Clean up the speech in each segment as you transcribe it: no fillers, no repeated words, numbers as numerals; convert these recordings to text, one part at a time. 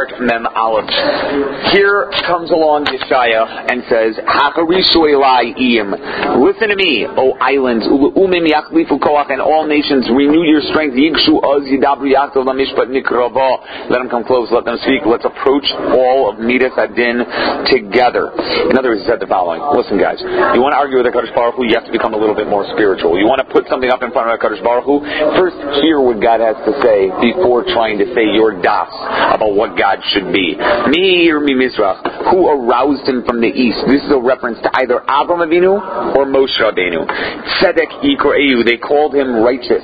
start Mem Aleph. Here comes along Yeshaya and says, listen to me, O islands, and all nations, renew your strength. Let them come close, let them speak, let's approach all of Midas Adin together. In other words, he said the following. Listen, guys, you want to argue with HaKadosh Baruch Hu, you have to become a little bit more spiritual. You want to put something up in front of HaKadosh Baruch Hu, first hear what God has to say before trying to say your das about what God should be. Meir mi Mizrach, who aroused him from the east. This is a reference to either Avram Avinu or Moshe Rabbeinu. Tzedek Yikoreu, they called him righteous.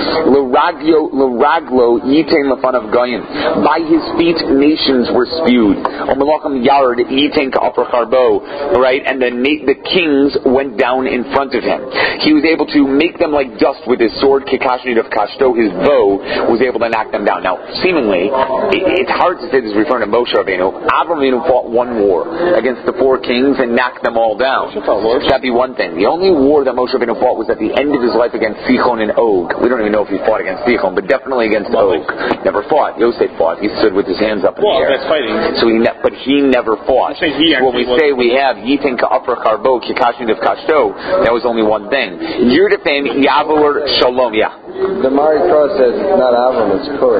L'raglo yitain lefan of goyim. By his feet nations were spewed. Omelacham yard yitain ka'apar charbo. Right, and the kings went down in front of him. He was able to make them like dust with his sword. Kikashnid of Kashto, his bow, was able to knock them down. Now, seemingly, it's hard to say this is referring to Moshe Rabbeinu. Avram Avinu fought one war against the four kings and knocked them all down. That'd be one thing. The only war that Moshe Rabbeinu fought was at the end of his life against Sichon and Og. We don't even know if he fought against Sichon, but definitely against Og. Never fought. Yosef fought. He stood with his hands up in the air. That's fighting. So but he never fought. When we say we have Yitin Ka'apar Karbo, Kikashin of Kashto, that was only one thing. Yurdafim Yavor Shalom. Yeah. The Mari Cross says it's not Avram, it's Korah.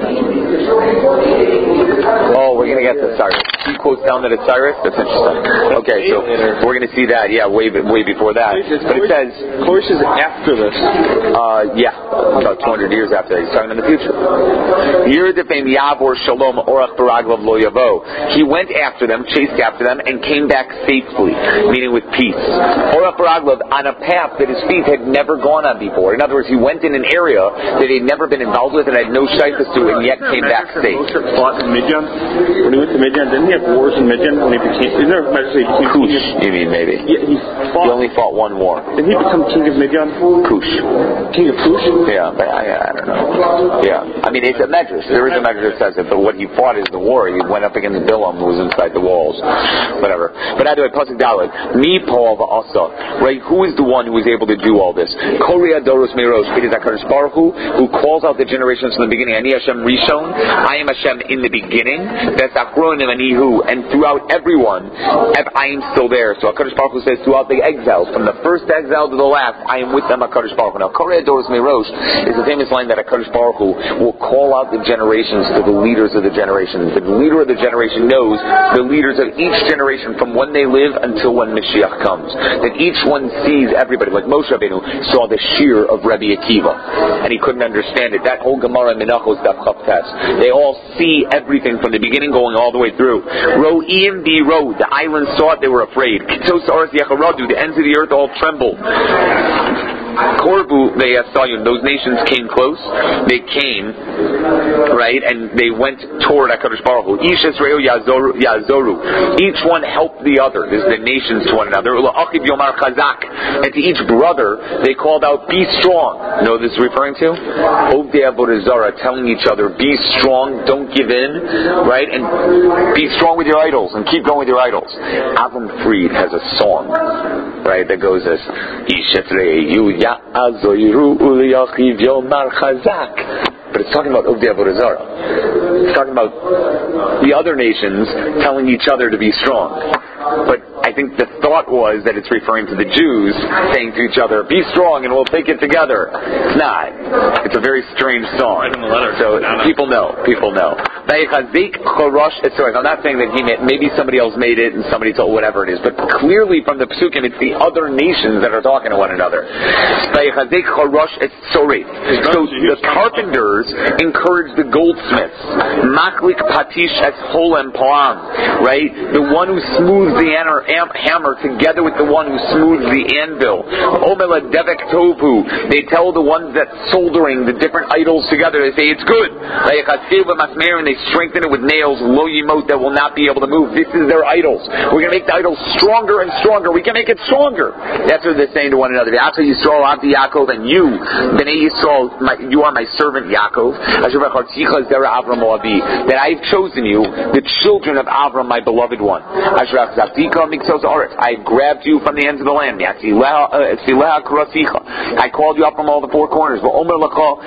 Oh, we're going to get to Cyrus. He quotes down that it's Cyrus? That's interesting. Okay, so we're going to see that, way before that. But it says... Korah is after this. About 200 years after that. He's talking in the future. Yurdafim Yavor Shalom Orach Baraglav Lo Yavo. He went after them, chased after them, and came back safely, meaning with peace. Orach Baraglav, on a path that his feet had never gone on before. In other words, he went in an area that he'd never been involved with and had no shaykhs to, and yet came back safe. Moshe fought in Midian. When he went to Midian, didn't he have wars in Midian when he became... Cush, you mean, maybe. Yeah, he only fought one war. Didn't he become king of Midian? Cush. King of Cush? Yeah, but I don't know. Yeah. I mean, it's a medrash. There is a medrash that says it, but what he fought is the war. He went up against Bilam, who was inside the walls. Whatever. But anyway, Pasuk Dalet. Mi Paul V'asa. Right? Who is the one who is able to do all this? Korea Doros Merosh. It is HaKadosh Baruch Hu, who calls out the generations from the beginning. Ani Hashem Rishon, I am Hashem in the beginning. That's Achronim Anihu, and throughout everyone, I am still there. So HaKadosh Baruch Hu says throughout the exiles, from the first exile to the last, I am with them. HaKadosh Baruch Hu. Now, Koreh Doros Merosh is the famous line that HaKadosh Baruch Hu will call out the generations to the leaders of the generations. The leader of the generation knows the leaders of each generation from when they live until when Mashiach comes. That each one sees everybody, like Moshe Rabbeinu saw the shear of Rabbi Akiva, and he couldn't understand it. That whole Gemara Menachos Daf Chaftes, they all see everything from the beginning going all the way through. Ro'im bi ro, the islands saw it, they were afraid. Kitos Aras Yecharadu, the ends of the earth all trembled. Korbu Ve'asayun, those nations came close. They came, right, and they went toward HaKadosh Baruch Hu. Ish Yisrael Yazoru. Each one helped the other. This is the nations to one another. Achiv Yomar Chazak. And to each brother, they called out, be strong. You know what this is referring to? Ovdei Avodah Zarah, telling each other, be strong, don't give in, right, and be strong with your idols, and keep going with your idols. Avram Fried has a song, right, that goes this, Ish Yisrael Yazoru Uliyachiv Yomar Chazak. But it's talking about Ovdei Avodah Zarah. It's talking about the other nations telling each other to be strong. But I think the thought was that it's referring to the Jews saying to each other, be strong and we'll take it together. It's not. It's a very strange song. So people know. I'm not saying that maybe somebody else made it and somebody told whatever it is, but clearly from the Pesukim it's the other nations that are talking to one another. So the carpenters encouraged the goldsmiths. Maklik patish es holem palam. Right? The one who smooths the hammer together with the one who smooths the anvil. Omela devek tovu. They tell the ones that soldering the different idols together. They say it's good. And they strengthen it with nails. Lo yimot, that will not be able to move. This is their idols. We're going to make the idols stronger and stronger. We can make it stronger. That's what they're saying to one another. After Yisrael, Abdi Yaakov, and you, Bnei Yisrael, you are my servant Yaakov. That I've chosen you, the children of Avram, my beloved one. That I grabbed you from the ends of the land. I called you up from all the four corners. I called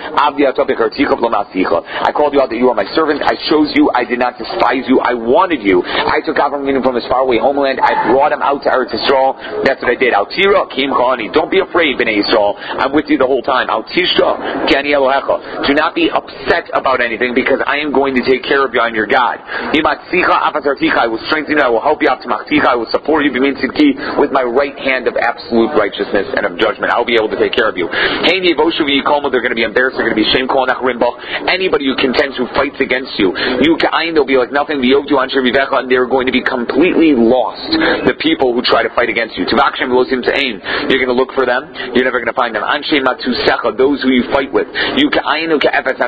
you out that you are my servant. I chose you. I did not despise you. I wanted you. I took Avram from his faraway homeland. I brought him out to Eretz Yisrael. That's what I did. Don't be afraid, Bnei Yisrael. I'm with you the whole time. Do not be upset about anything, because I am going to take care of you. I'm your God. I will strengthen you. I will help you. I will support you with my right hand of absolute righteousness and of judgment. I'll be able to take care of you. They're going to be embarrassed. They're going to be ashamed. Anybody who contends, who fights against you, they'll be like nothing. And they're going to be completely lost. The people who try to fight against you. You're going to look for them. You're never going to find them. Those who you fight with. They're going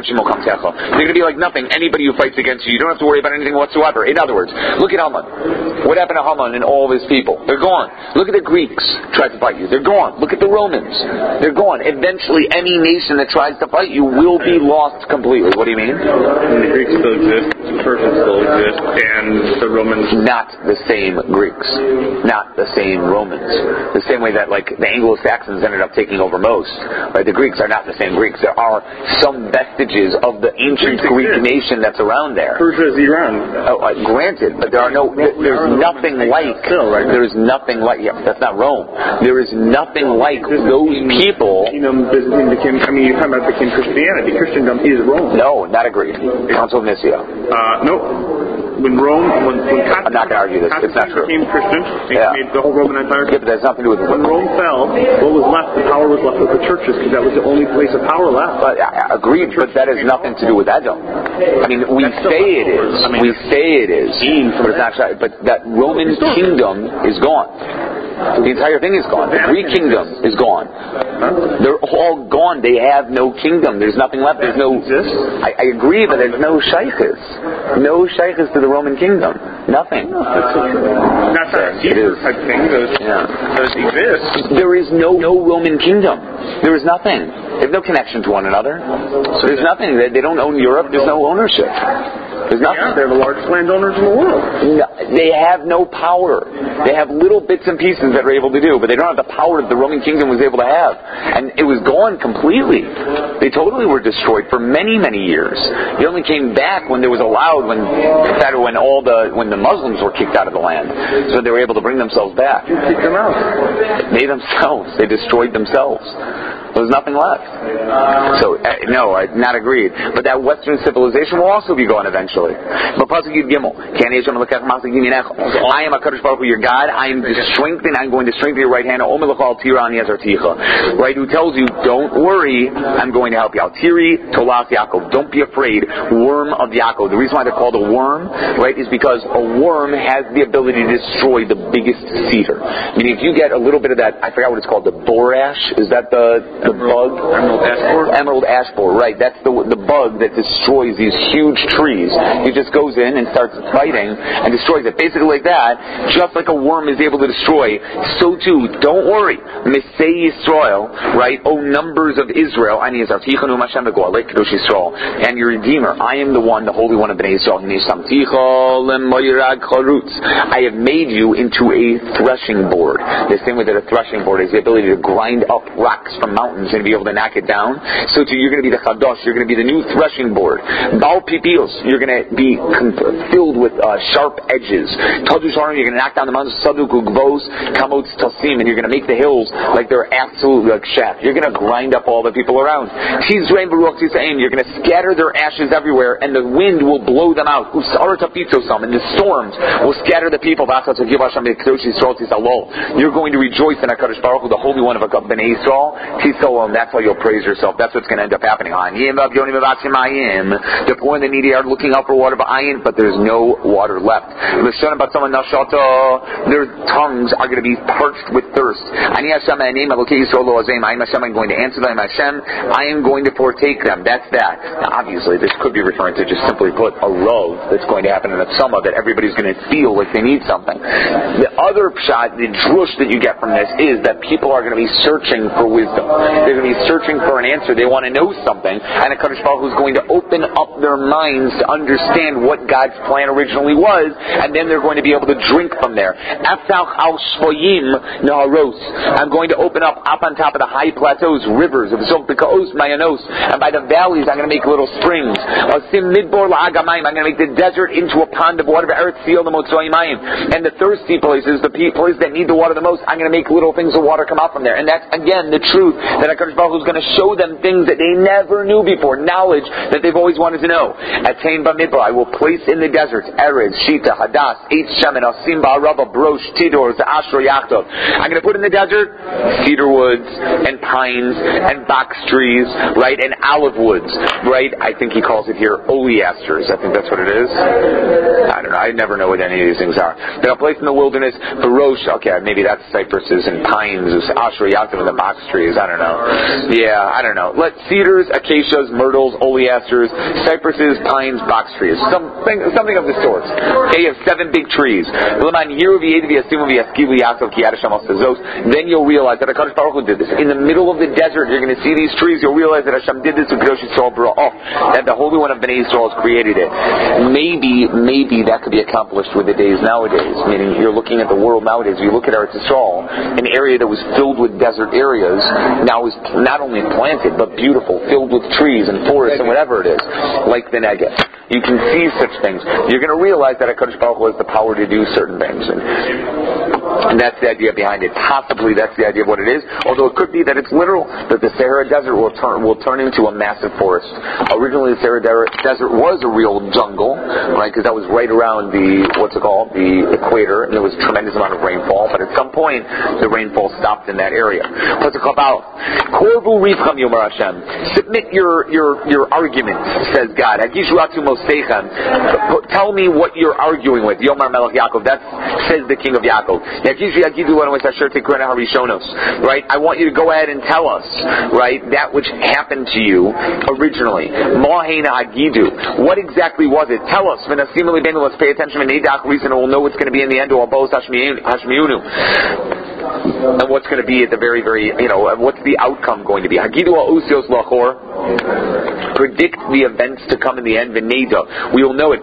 to be like nothing. Anybody who fights against you, you don't have to worry about anything whatsoever. In other words, look at Haman. What happened to Haman and all of his people? They're gone. Look at the Greeks tried to fight you. They're gone. Look at the Romans. They're gone. Eventually, any nation that tries to fight you will be lost completely. What do you mean? The Greeks still exist, the Persians still exist, and the Romans. Not the same Greeks. Not the same Romans. The same way that, like, the Anglo-Saxons ended up taking over most. Right? The Greeks are not the same Greeks. There are some vestiges of the ancient Greek nation that's around there. Persia is Iran. Oh, granted, but there are no. There's nothing like. There's nothing like. Yeah, that's not Rome. There is nothing like those people. Byzantine became. You're talking about became Christianity. Christendom is Rome. No, not agreed. Council of Nicaea. No. When Catholics, I'm not going to argue this. It's not true. Became Christian, they made the whole Roman Empire. Yeah, but that's nothing to do with it. When Rome fell, what was left? The power was left with the churches, because that was the only place of power left. But agreed, but that has nothing to do with Edom. We say it is. We say it is. But it's not. But that Roman kingdom is gone. The entire thing is gone. The Greek kingdom is gone. They're all gone. They have no kingdom. There's nothing left. There's no. I agree, but there's no shaykhs. No shaykhs to the Roman kingdom. Nothing. That's so true. That's not a Caesar type thing. Those exist. There is no Roman kingdom. There is nothing. They have no connection to one another. So there's nothing. They don't own Europe. There's no ownership. There's nothing. Yeah, they're the largest landowners in the world. No, they have no power. They have little bits and pieces that are able to do, but they don't have the power that the Roman kingdom was able to have. And it was gone completely. They totally were destroyed for many, many years. They only came back when there was allowed, when the Muslims were kicked out of the land. So they were able to bring themselves back. Who kicked them out? They themselves. They destroyed themselves. There's nothing left. So, no, not agreed. But that Western civilization will also be gone eventually. But Pasuk Yud Gimel, I am a Kadosh Baruch Hu, your God. I am I'm going to strengthen your right hand. Right? Who tells you, don't worry, I'm going to help you. Altiri Tolas Yaakov. Don't be afraid. Worm of Yaakov. The reason why they're called a worm, right, is because a worm has the ability to destroy the biggest cedar. Meaning, if you get a little bit of that, I forgot what it's called, the borash. Is that the bug? Emerald ash borer, right. That's the bug that destroys these huge trees. He just goes in and starts fighting and destroys it. Basically like that, just like a worm is able to destroy, so too, don't worry. Mesei Yisrael, right? O numbers of Israel, and your Redeemer. I am the one, the Holy One of Bnei Yisrael. I have made you into a threshing board. The same way that a threshing board is the ability to grind up rocks from mountains and be able to knock it down. So too, you're going to be the Chadosh. You're going to be the new threshing board. Baal Pipios. You're going to be filled with sharp edges. Tadush Aram. You're going to knock down the mountains. Saduk Ugvos Kamots Tasim, and you're going to make the hills like they're absolutely like shaft. You're going to grind up all the people around. Tizrain Baruch Tisaim. You're going to scatter their ashes everywhere, and the wind will blow them out. Usar Tapitosam, and the storms will scatter the people. You're going to rejoice in HaKadosh Baruch Hu, the Holy One of Bnei Yisrael. And that's how you'll praise yourself. That's what's going to end up happening. The poor and the needy are looking out for water, but there's no water left. Their tongues are going to be parched with thirst. I'm going to answer them. I am going to partake them. That's that. Now, obviously, this could be referring to just simply put a rov that's going to happen in a summer that everybody's going to feel like they need something. The other pshat, the drush that you get from this is that people are going to be searching for wisdom. They're going to be searching for an answer. They want to know something, and HaKadosh Baruch Hu is going to open up their minds to understand what God's plan originally was, and then they're going to be able to drink from there. I'm going to open up on top of the high plateaus, rivers of Zokbikaos, Mayanos, and by the valleys I'm going to make little springs. I'm going to make the desert into a pond of water, and the thirsty places, the places that need the water the most, I'm going to make little things of water come out from there. And that's, again, the truth, that HaKadosh Baruch Hu is going to show them things that they never knew before, knowledge that they've always wanted to know. Attain Bamidbar, I will place in the desert, Eretz, Shita, Hadas, Eitz Shemen, Asim Ba'araba, Brosh, Tidor, Ashur, Yachtov. I'm going to put in the desert cedar woods and pines and box trees, right, and olive woods, right? I think he calls it here oleasters. I think that's what it is. I don't know. I never know what any of these things are. But I'll place in the wilderness, Barosh, okay, maybe that's cypresses and pines, Ashur, Yachtov, and the box trees. I don't know. Yeah, I don't know. Let cedars, acacias, myrtles, oleasters, cypresses, pines, box trees. Something of the sort. Okay, you have 7 big trees. Then you'll realize that HaKadosh Baruch Hu did this. In the middle of the desert, you're going to see these trees. You'll realize that Hashem did this with Kadosh Yisrael Bara'ah, that the Holy One of Bnei Yisrael has created it. Maybe that could be accomplished with the days nowadays. Meaning, you're looking at the world nowadays. You look at Eretz Yisrael, an area that was filled with desert areas, now is not only planted, but beautiful, filled with trees and forests and whatever it is, like the Negev. You can see such things. You're going to realize that HaKadosh Baruch Hu has the power to do certain things. And that's the idea behind it. Possibly that's the idea of what it is. Although it could be that it's literal, that the Sahara Desert will turn into a massive forest. Originally the Sahara Desert was a real jungle, right? Because that was right around the equator, and there was a tremendous amount of rainfall. But at some point, the rainfall stopped in that area. Submit your arguments, says God. Tell me what you're arguing with. Yomar Melech Yaakov. That says the king of Yaakov. Right? I want you to go ahead and tell us, right, that which happened to you originally. What exactly was it? Tell us. Let's pay attention. Reason we'll know what's going to be in the end. And what's going to be at the very, very, what's the outcome going to be? Predict the events to come in the end. We will know it.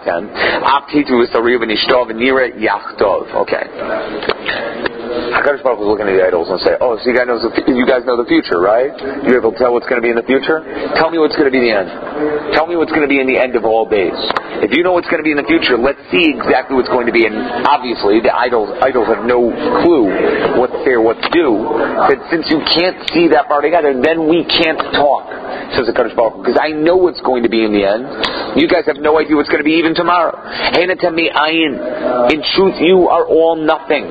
Okay. HaKadosh Baruch Hu is looking at the idols and say, so you guys know the future, right? You're able to tell what's going to be in the future? Tell me what's going to be in the end. Tell me what's going to be in the end of all days. If you know what's going to be in the future, let's see exactly what's going to be. And obviously, the idols have no clue what's there, what to do. But since you can't see that far together, then we can't talk, says HaKadosh Baruch Hu, because I know what's going to be in the end. You guys have no idea what's going to be even tomorrow. In truth, you are all nothing.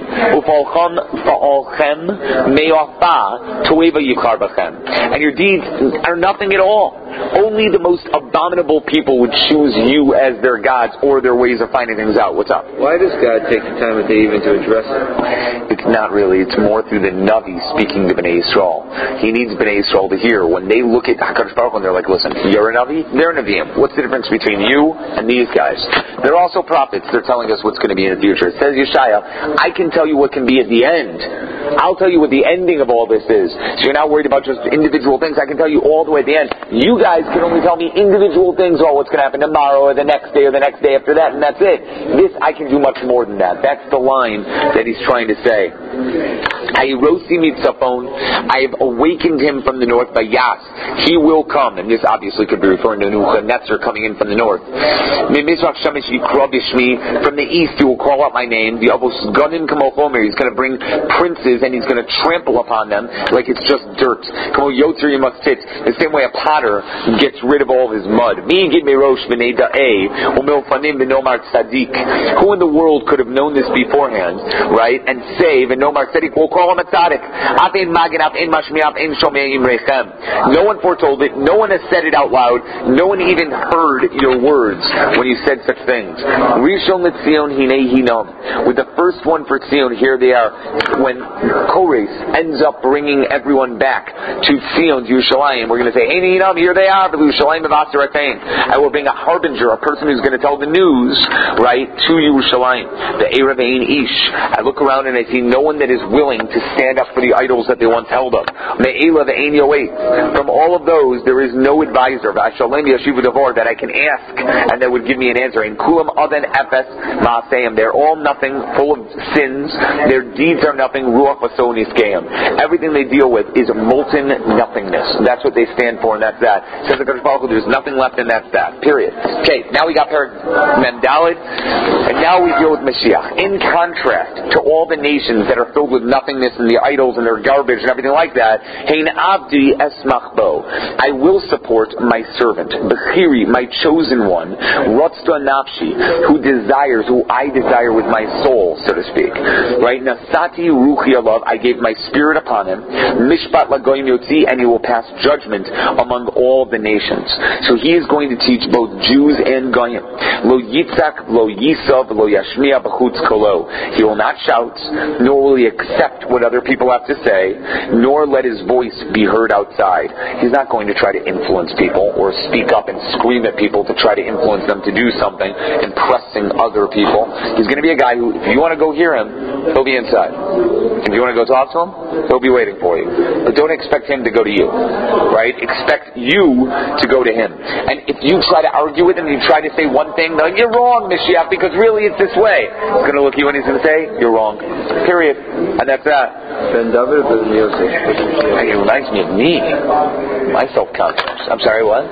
And your deeds are nothing at all. Only the most abominable people would choose you as their gods or their ways of finding things out. What's up? Why does God take the time of day even to address it? It's not really. It's more through the Navi speaking to Bnei Yisrael. He needs Bnei Yisrael to hear. When they look at HaKadosh Baruch Hu and they're like, listen, you're a Navi, they're Naviim. What's the difference between you and these guys? They're also prophets. They're telling us what's going to be in the future. It says Yeshaya, I can tell you what can be at the end. I'll tell you what the ending of all this is. So you're not worried about just individual things. I can tell you all the way at the end. You guys can only tell me individual things, what's going to happen tomorrow or the next day or the next day after that, and that's it. This, I can do much more than that. That's the line that he's trying to say. I have awakened him from the north by Yas. He will come, and this obviously could be referring to Nebuchadnezzar coming in from the north. From the east he will call out my name. He's going to bring princes and he's going to trample upon them like it's just dirt. The same way a potter gets rid of all of his mud. Who in the world could have known this beforehand, right? And say, we'll call him a tzaddik. No one foretold But no one has said it out loud. No one even heard your words when you said such things. Rishon LeZion Hinei Hinam. With the first one for Zion, here they are. When Kores ends up bringing everyone back to Zion, to Yerushalayim, we're going to say, Hinei Hinam, here they are. Yerushalayim Avatzaratain. I will bring a harbinger, a person who's going to tell the news, right, to Yerushalayim. The Erev Ein Ish. I look around and I see no one that is willing to stand up for the idols that they once held up. Me'ela the Ein Yoet. From all of those, there is no advisor that I can ask and that would give me an answer. In Kulam Aden Epes Ma'aseim, they're all nothing, full of sins. Their deeds are nothing. Ruach Vasonis Geim. Everything they deal with is molten nothingness. That's what they stand for, and that's that. Says the Kadosh Baruch Hu, there's nothing left, and that's that. Period. Okay, now we got Mem Daled, and now we deal with Mashiach. In contrast to all the nations that are filled with nothingness and the idols and their garbage and everything like that, Hein Abdi Esmach Bo. I will support my servant, Bechiri, my chosen one, Rotzta Nafshi, who I desire with my soul, so to speak. Right? Nasati Ruchi Alav, I gave my spirit upon him. Mishpat Lagoyim Yotzi, and he will pass judgment among all the nations. So he is going to teach both Jews and Goyim. Lo Yitzak, Lo Yisav, Lo Yashmiya B'chutz Kolo. He will not shout, nor will he accept what other people have to say, nor let his voice be heard outside. He's not going to try to influence people or speak up and scream at people to try to influence them to do something, impressing other people. He's going to be a guy who, if you want to go hear him, he'll be inside. If you want to go talk to him, he'll be waiting for you. But don't expect him to go to you, right? Expect you to go to him. And if you try to argue with him, you try to say one thing, like, you're wrong, Mashiach, because really it's this way. He's going to look at you and he's going to say, you're wrong. Period. And that's that. Ben David or Ben Yosef? It reminds me of me. My self-confidence. I'm sorry, what?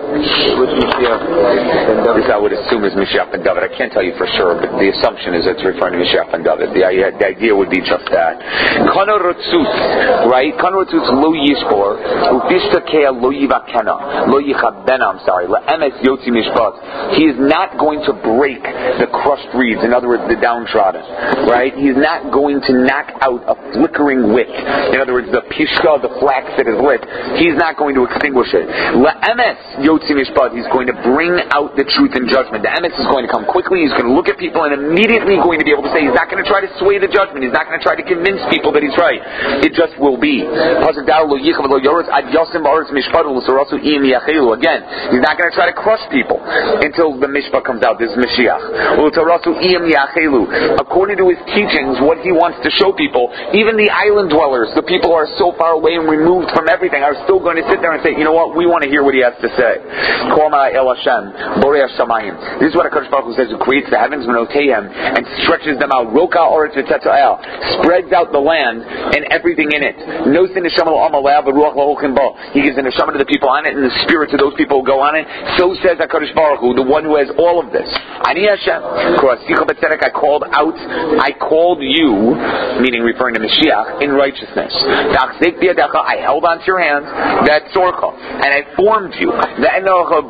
This I would assume is Mashiach ben David. I can't tell you for sure, but the assumption is it's referring to Mashiach ben David. The idea would be just that. Kano Rotzutz, right? Kano Rotzutz lo yishbor, ufishtakea lo yivakena, lo yichabena, I'm sorry, la'emes yotzi mishpat. He is not going to break the crushed reeds, in other words, the downtrodden, right? He is not going to knock out a flickering wick. In other words, the pishka, the flax that is lit, he's not going to extinguish it. La'emes yotzi mishpat, he's going to bring out the truth and judgment. The emes is going to come quickly, he's going to look at people and immediately going to be able to say, he's not going to try to sway the judgment, he's not going to try to convince people that he's right. It just will be. Again, he's not going to try to crush people until the mishpah comes out. This is Mashiach. According to his teachings, what he wants to show people, even the island dwellers, the people who are so far away and removed from everything, are still going to sit there and say, you know what, we want to hear what he has to say. This is what HaKadosh Baruch Hu says, who creates the heavens and stretches them out. Spreads out the land and everything in it. He gives the neshama to the people on it and the spirit to those people who go on it. So says HaKadosh Baruch Hu, the one who has all of this. Ani Hashem, I called you, meaning referring to Mashiach, in righteousness. I held onto your hands, that sorcha, and I formed you. And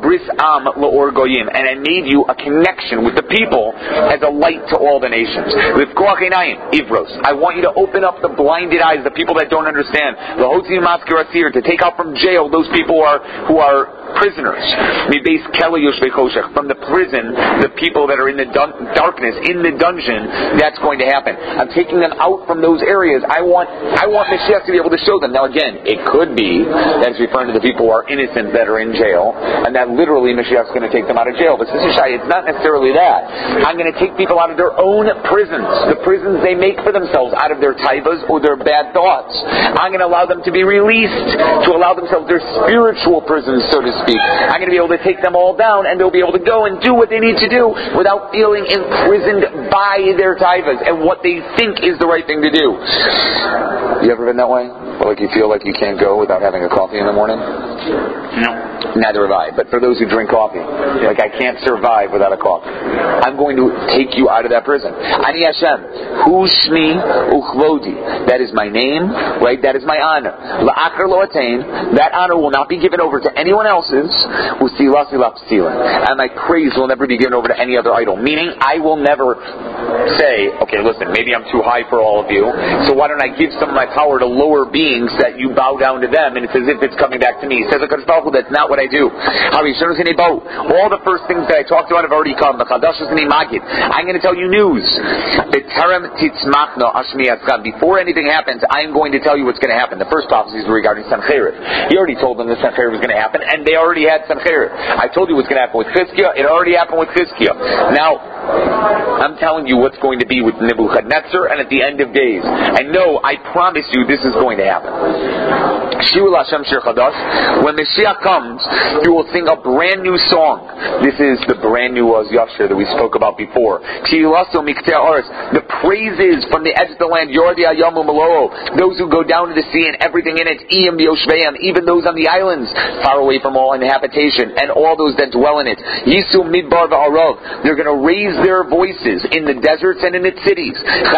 I made you a connection with the people as a light to all the nations. I want you to open up the blinded eyes, the people that don't understand. To take out from jail those people who are prisoners. From the prison, the people that are in the darkness, in the dungeon, that's going to happen. I'm taking them out from those areas. I want Mashiach to be able to show them. Now again, it could be that it's referring to the people who are innocent that are in jail, and that literally Mashiach's going to take them out of jail. But it's not necessarily that. I'm going to take people out of their own prisons, the prisons they make for themselves out of their taivas or their bad thoughts. I'm going to allow them to be released, to allow themselves their spiritual prisons, so to speak. I'm going to be able to take them all down, and they'll be able to go and do what they need to do without feeling imprisoned by their taivas and what they think is the right thing to do. You ever been that way? Like you feel like you can't go without having a coffee in the morning? No. Neither have I. But for those who drink coffee, like I can't survive without a coffee. I'm going to take you out of that prison. Ani Hashem, Hu Shmi Uchlodi. That is my name, right? That is my honor. La'achar lo atain. That honor will not be given over to anyone else's. And my praise will never be given over to any other idol. Meaning, I will never say, okay, listen, maybe I'm too high for all of you, so why don't I give some of my power to lower beings that you bow down to them, and it's as if it's coming back to me. He says, that's not what I I do. All the first things that I talked about have already come. I'm going to tell you news. Before anything happens, I'm going to tell you what's going to happen. The first prophecy is regarding Sancherib. He already told them that Sancherib was going to happen, and they already had Sancherib. I told you what's going to happen with Chizkiah. It already happened with Chizkiah. Now, I'm telling you what's going to be with Nebuchadnezzar and at the end of days. And no, I promise you this is going to happen. When Mashiach comes, you will sing a brand new song. This is the brand new Oz Yashir that we spoke about before. The praises from the edge of the land, those who go down to the sea and everything in it, even those on the islands, far away from all habitation, and all those that dwell in it. They're going to raise their voices in the deserts and in its cities.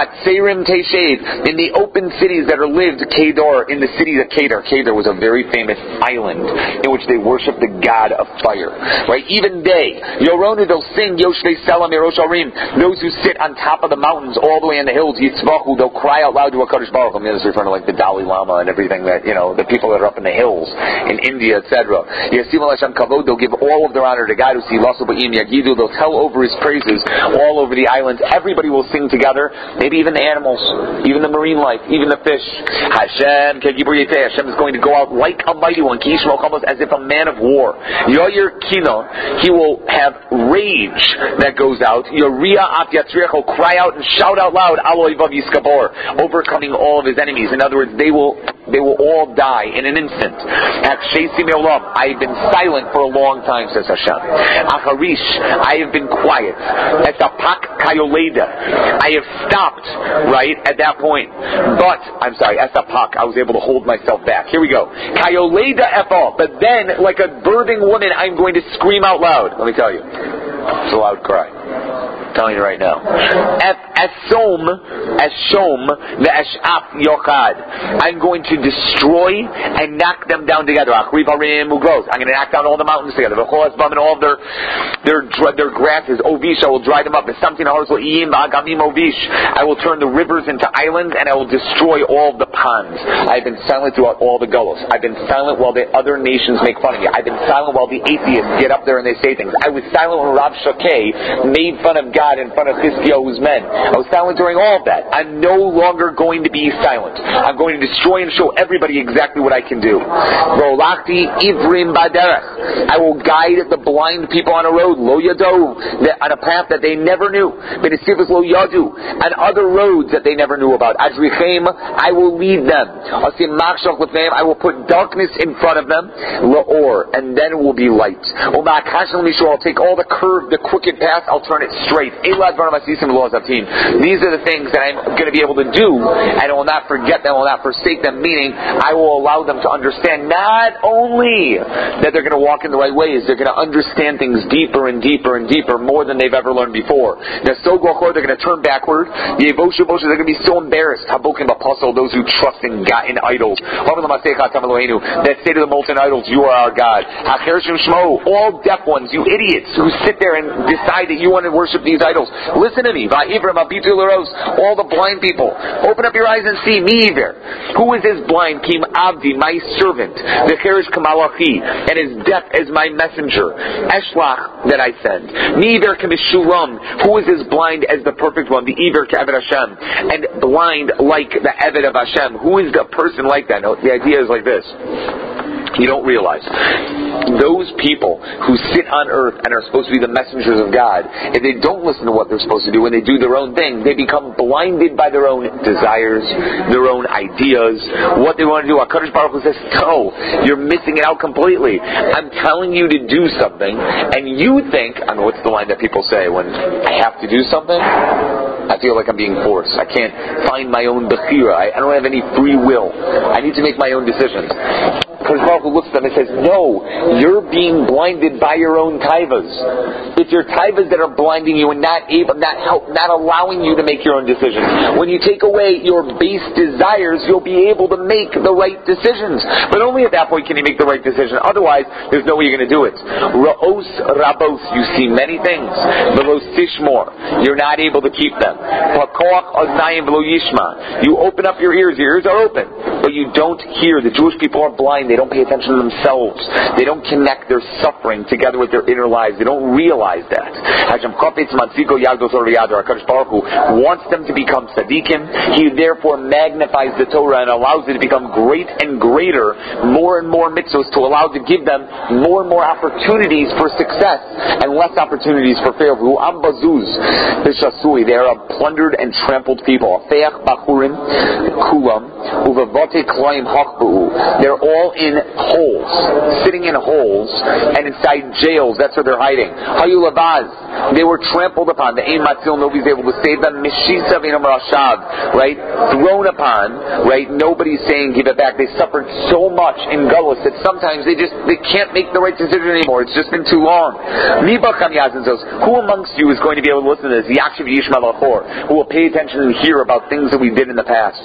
In the open cities that are lived, Kedar, in the city of Kedar. Kedar was a very famous island in which they worship the god of fire. Right? Even they, Yoronu, they'll sing Yoshvei Selam Yerosh Arim. Those who sit on top of the mountains, all the way in the hills, Yitzvachu, they'll cry out loud to HaKadosh Baruch Hu. This is referring to like the Dalai Lama and everything that, the people that are up in the hills in India, etc. Yasim Hashem Kavod, they'll give all of their honor to God. They'll tell over His praises all over the islands. Everybody will sing together. Maybe even the animals, even the marine life, even the fish. Hashem is going to go out like a mighty one, as if a man of war. Yoyer Kino, He will have rage that goes out. Yoria Af Yatzriach will cry out and shout out loud, Aloy Vav Yiskabor, overcoming all of his enemies. In other words, they will all die in an instant. I've been silent for a long time, says Hashem. Acharish, I have been quiet. Esapak Kayoleda, I have stopped right at that point. But Esapak, I was able to hold myself back. Here we go. Kayoleda Efal, but then, like a birthing woman, I'm going to scream out loud. Let me tell you, it's a loud cry. I'm telling you right now. Esom the Eshaf Yochad. I'm going to destroy and knock them down together. I'm going to knock down all the mountains together. And all of their grasses. Ovish, I will dry them up. I will turn the rivers into islands, and I will destroy all of the ponds. I've been silent throughout all the gullahs. I've been silent while the other nations make fun of me. I've been silent while the atheists get up there and they say things. I was silent when Rav Shakeh made fun of God in front of Chizkiyahu's men. I was silent during all of that. I'm no longer going to be silent. I'm going to destroy and show everybody exactly what I can do. Rolachti Ivrim Baderech. I will guide the blind people on a road, Lo Yado, on a path that they never knew. Benesivas Lo Yadu, on other roads that they never knew about. Ajrichem, I will lead them. Asim Machshach with them, I will put darkness in front of them, Laor, and then it will be light. I'll take all the curved, the crooked path, I'll turn it straight. These are the things that I'm going to be able to do, and I will not forget them, I will not forsake them, meaning I will allow them to understand not only that they're going to walk in the right ways, they're going to understand things deeper and deeper and deeper, more than they've ever learned before. They're going to turn backward. They're going to be so embarrassed. Those who trust in God, in idols. That say to the molten idols, you are our God. All deaf ones, you idiots who sit there and decide that you want to worship these idols. Listen to me. All the blind people. Open up your eyes and see me there. Who is this blind? Kim Abdi, my servant. The Cherish Kamalachi, and is deaf as my messenger. Eshlach, that I send. Neither Kamishulum, who is as blind as the perfect one, the Iver K'Eved Hashem, and blind like the Eved of Hashem. Who is the person like that? No, the idea is like this. You don't realize. Those people who sit on earth and are supposed to be the messengers of God, if they don't listen to what they're supposed to do and they do their own thing, they become blinded by their own desires, their own ideas, what they want to do. HaKadosh Baruch Hu says, no, you're missing it out completely. I'm telling you to do something, and you think, I mean, what's the line that people say when I have to do something? I feel like I'm being forced. I can't find my own bechira. I don't have any free will. I need to make my own decisions. Because Baruch Hu looks at them and says, no, you're being blinded by your own taivas. It's your taivas that are blinding you and not allowing you to make your own decisions. When you take away your base desires, you'll be able to make the right decisions. But only at that point can you make the right decision. Otherwise, there's no way you're going to do it. Ra'os rabos, you see many things. Velos tishmor, you're not able to keep them. Pakoach oznayim velo yishma, you open up your ears are open, but you don't hear. The Jewish people are blind. They don't pay attention to themselves. They don't connect their suffering together with their inner lives. They don't realize that. Hashem Chafetz Matziko Yagdos Oriyadar. HaKadosh Baruch Hu wants them to become tzaddikim. He therefore magnifies the Torah and allows it to become great and greater, more and more mitzvahs, to allow to give them more and more opportunities for success and less opportunities for failure. They are a plundered and trampled people. They're all in holes, sitting in holes and inside jails. That's where they're hiding. They were trampled upon. The Ein Matzil, nobody's able to save them. Mishisa v'inam rashav, right? Thrown upon, right? Nobody's saying give it back. They suffered so much in Galus that sometimes they can't make the right decision anymore. It's just been too long. Who amongst you is going to be able to listen to this? Yakshiv Yishmael Achor, who will pay attention and hear about things that we did in the past.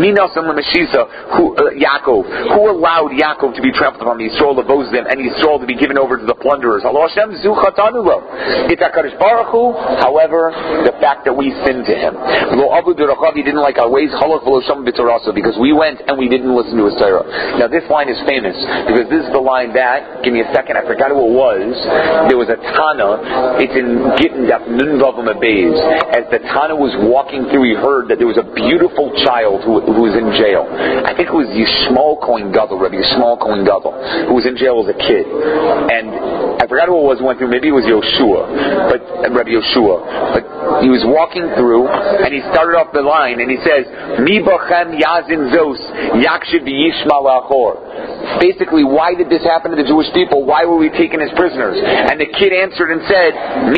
Yaakov, who allowed Yaakov to be trampled upon Yisrael, Levozim, and Yisrael to be given over to the plunderers. It's HaKadosh Baruch Hu, however, the fact that we sinned to him. He didn't like our ways, because we went and we didn't listen to his Torah. Now this line is famous, because this is the line that, give me a second, I forgot who it was. There was a Tana, it's in Gittin Daf Nun Vav Beis. As the Tana was walking through, he heard that there was a beautiful child who was in jail. I think it was Yishmael Kohen Gadol, Rabbi Yishmael Kohen Gadol, who was in jail as a kid. And I forgot who it was who went through, maybe it was Rabbi Yoshua. But he was walking through, and he started off the line, and he says, Mi bachem yazin zos, yakshiv yishmael achor. Basically, why did this happen to the Jewish people? Why were we taken as prisoners? And the kid answered and said,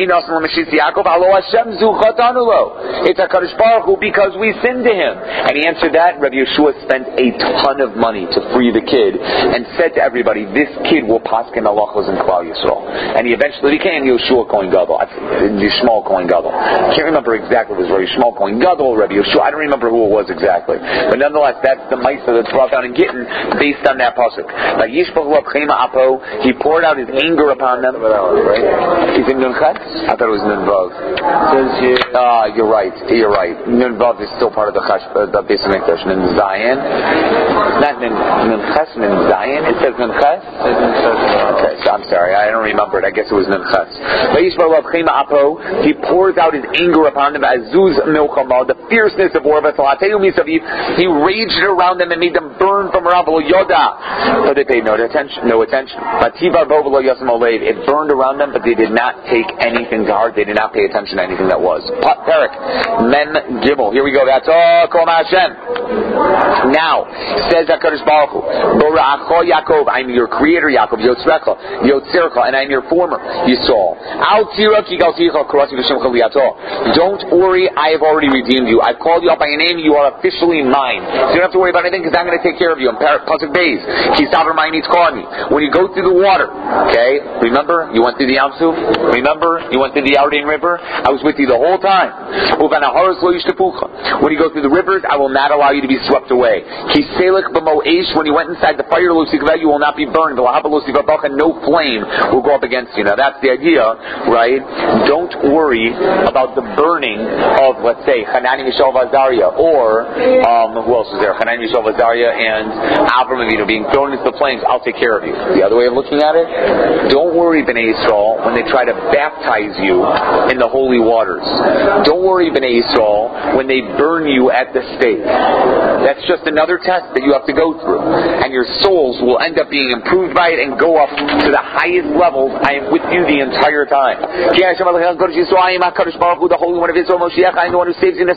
it's HaKadosh Baruch Hu, because we sinned to him. And he answered that. Rabbi Yeshua spent a ton of money to free the kid and said to everybody, this kid will paskin halachos in Klal Yisrael. And he eventually became Yeshua Kohen Gadol, Yishmael Kohen Gadol. I can't remember exactly if it was Rabbi Yishmael Kohen Gadol, Rabbi Yeshua. I don't remember who it was exactly. But nonetheless, that's the Maisa that's brought down in Gittin based on that pasuk. He poured out his anger upon them. Is it Nun Chet? I thought it was Nun Vav. You're right. Nun Vav is still part of the Beis HaMikdash. Nun Zayin. It's not Nun Ches, Nun Zayin. It says Nun Ches? Okay, so I'm sorry. I don't remember it. I guess it was Nun Ches. He pours out his anger upon them. Azuz Milchama, the fierceness of war. He raged around them and made them burn from Rav Yoda. But they paid no attention. It burned around them, but they did not take anything to heart. They did not pay attention to anything that was. Perik, Mem Gimel. Here we go. That's all. Kol Hashem. Now, says HaKadosh Baruch Hu, Bora'acho Yaakov, I'm your creator, Yaakov, Yotzercha, and I'm your former, Yisrael. Don't worry, I have already redeemed you. I've called you up by your name. You are officially mine. So you don't have to worry about anything, because I'm going to take care of you. In Pasuk Beis, when you go through the water, okay? Remember, you went through the Yam Suf. Remember, you went through the Yarden River. I was with you the whole time. When you go through the rivers, I will not allow you to be swept away. When you went inside the fire, you will not be burned. No flame will go up against you. Now that's the idea, right? Don't worry about the burning of, let's say, Hanani, Mishael, Azariah, or who else is there? Hanani, Mishael, Azariah, and Avram Avinu being thrown into the flames. I'll take care of you. The other way of looking at it, don't worry, Bnei Yisrael, when they try to baptize you in the holy waters. Don't worry, Bnei Yisrael, when they burn you at the stake. That's just another test that you have to go through. And your souls will end up being improved by it and go up to the highest levels. I am with you the entire time. I am the Holy One of Israel, Moshiach. I am the one who saves you. I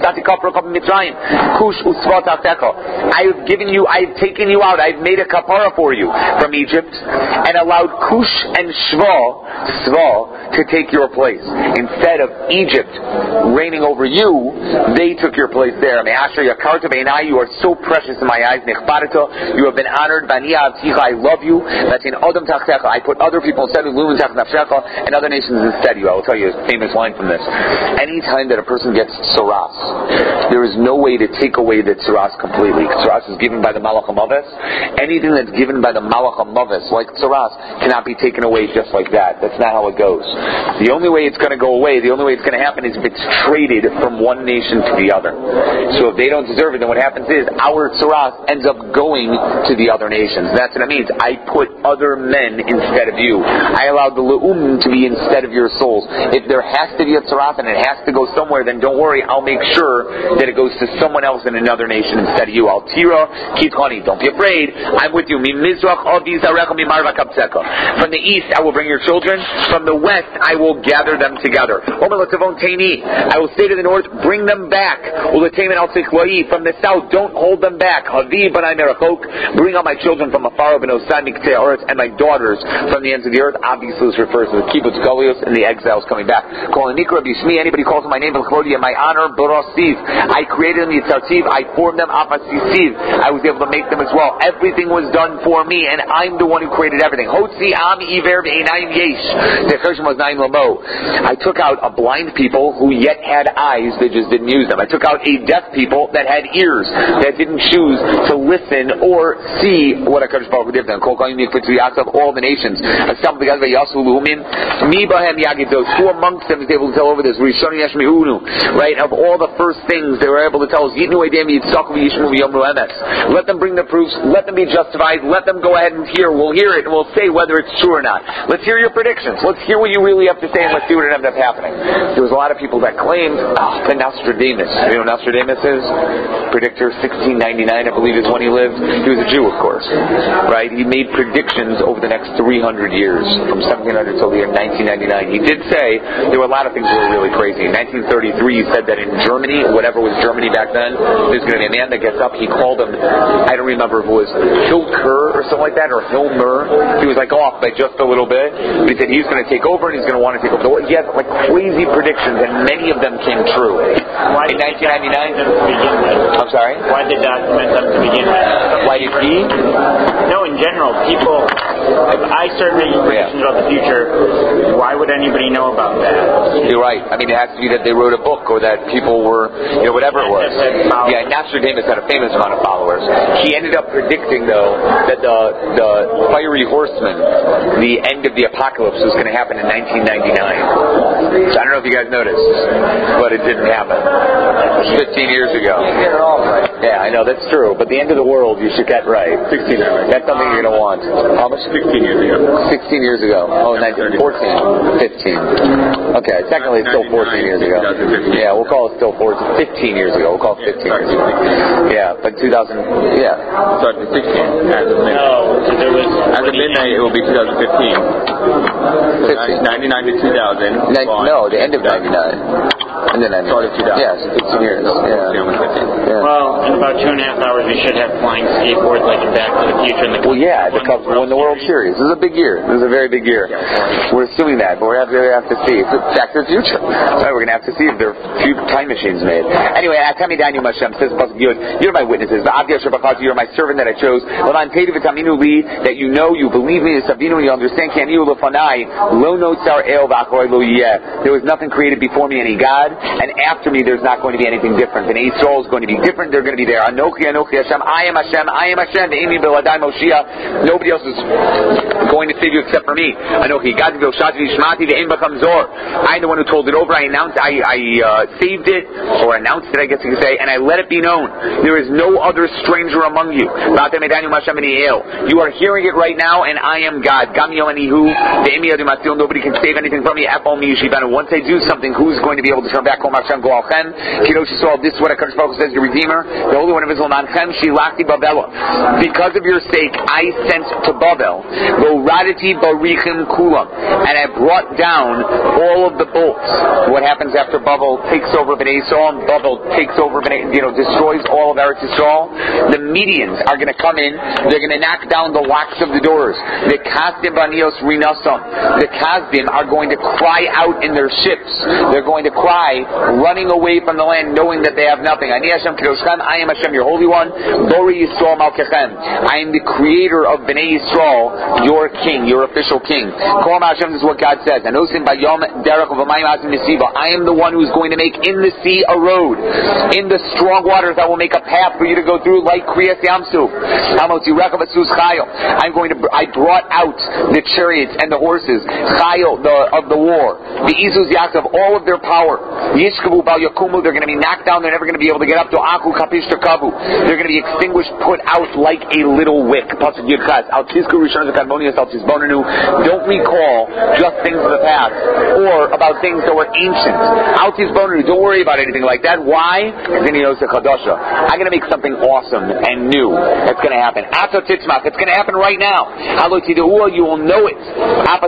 have given you, I have taken you out. I have made a kapara for you from Egypt and allowed Cush and Shva to take your place. Instead of Egypt reigning over you, they took your place there. You are so precious in my eyes. You have been honored. I love you. I put other people instead of and other nations instead of you. I will tell you a famous line from this. Anytime that a person gets tsaras, there is no way to take away the tsaras completely. Tsaras is given by the Malach HaMaves. Anything that's given by the Malach HaMaves, like tsaras, cannot be taken away just like that. That's not how it goes. The only way it's going to go away, the only way it's going to happen is if it's traded from one nation to to the other. So if they don't deserve it, then what happens is our tzaras ends up going to the other nations. That's what it means. I put other men instead of you. I allowed the le'um to be instead of your souls. If there has to be a tzaras and it has to go somewhere, then don't worry, I'll make sure that it goes to someone else in another nation instead of you. Al tira, keep honey. Don't be afraid. I'm with you. From the east, I will bring your children. From the west, I will gather them together. I will say to the north, bring them back. From the south, don't hold them back. Bring out my children from afar, and my daughters from the ends of the earth. Obviously, this refers to the kibbutz galios and the exiles coming back. Anybody calls on my name, my honor, I created them, I formed them, I was able to make them as well. Everything was done for me, and I'm the one who created everything. I took out a blind people who yet had eyes, they just didn't use them. I took out a deaf people that had ears, that didn't choose to listen or see what HaKadosh Baruch Hu did them. All the nations. Who amongst them is able to tell over this? Right? Of all the first things they were able to tell us, let them bring the proofs, let them be justified, let them go ahead and hear. We'll hear it and we'll say whether it's true or not. Let's hear your predictions. Let's hear what you really have to say and let's see what ended up happening. There was a lot of people that claimed, the Nostradamus. You know what Nostradamus is? Predictor, 1699 I believe is when he lived. He was a Jew, of course. Right? He made predictions over the next 300 years, from 1700 till the year 1999. He did say there were a lot of things that were really crazy. In 1933 he said that in Germany, whatever was Germany back then, there's going to be a man that gets up, he called him, I don't remember if it was Hilker or something like that, or Hilmer. He was like off by just a little bit. But he said he's going to take over and he's going to want to take over the world. He had like crazy predictions and many of them came true. In 1999, I'm sorry? Why did document them to begin with? Why did he? No, in general, people, if I start making predictions about the future, why would anybody know about that? You're right. I mean, it has to be that they wrote a book or that people were, whatever it was. Yeah, Nostradamus had a famous amount of followers. He ended up predicting, though, that the fiery horseman, the end of the apocalypse, was going to happen in 1999. So I don't know if you guys noticed, but it didn't happen. 15 years ago. Yeah, I know, that's true. But the end of the world, you should get right. 16 years. That's something you're going to want. How much? 16 years ago. 16 years ago. Oh, 14. 15. Okay, technically it's still 14 years ago. Yeah, we'll call it still 15 years ago. We'll call it 15 years ago. Yeah, but 2000, yeah. So it's 16 as of midnight. No, so there was... As of midnight, it will be 2015. 15. 99 to 2000. No, the end of 99. And then 99. Start of 2000. Yeah, so 15 years. Yeah. Well, in about 2.5 hours we should have flying skateboards like in Back to the Future. And the well, yeah, the Cubs won the World Series. This is a big year. This is a very big year. We're assuming that, but we're going to have to see. It's Back to the Future. Right, we're going to have to see if there are few time machines made. Anyway, Atami Daniel Mashem says, you're my witnesses. You're my servant that I chose. That you know, you believe me, and you understand. There was nothing created before me, any God, and after me there's not going to be anything different. And Israel is going to be different. They're going to be there. Anochi, Hashem. I am Hashem. Nobody else is going to save you except for me. Anochi, I'm the one who told it over. I announced, I saved it, or announced it, I guess you could say, and I let it be known. There is no other stranger among you. You are hearing it right now, and I am God. Nobody can save anything from me. Once I do something, who's going to be able to turn back? This is what HaKadosh Baruch Hu says, the Redeemer, the Holy One of Israel. Because of your sake, I sent to Babel, and I brought down all of the bolts. What happens after Babel takes over Bnei Yisrael, and Babel takes over, destroys all of Eretz Yisrael? The Medians are going to come in. They're going to knock down the locks of the doors. The Kasdim Banios Rinasam. The Kasdim are going to cry out in their ships. They're going to cry, running away from the land, knowing that they have nothing. Ani Hashem Kadosh Shechem. I am Hashem, your Holy One. Bori Yisrael Malkechem. I am the creator of Bnei Yisrael, your king, your official king. Kol Hashem, this is what God says. Anosim Bayom Derech V'Mayim Azim Nesiva. I am the one who is going to make in the sea a road. In the strong waters, I will make a path for you to go through, like Kriyas Yamsuf. I brought out the chariots and the horses, Chayil, of the war. The Izuz Yaakov, all of their power. Yishkavu Bal Yakumu, they're going to be knocked down, they're never going to be able to get up to Aku Kapishta Kavu. They're going to be extinguished, put out like a little wick. Pasuk Yudchaz. Don't recall just things of the past or about things that were ancient. Don't worry about anything like that. Why? Because then he knows the Chadasha. I'm going to make something awesome and new. That's going to happen. It's going to happen right now. You will know it. I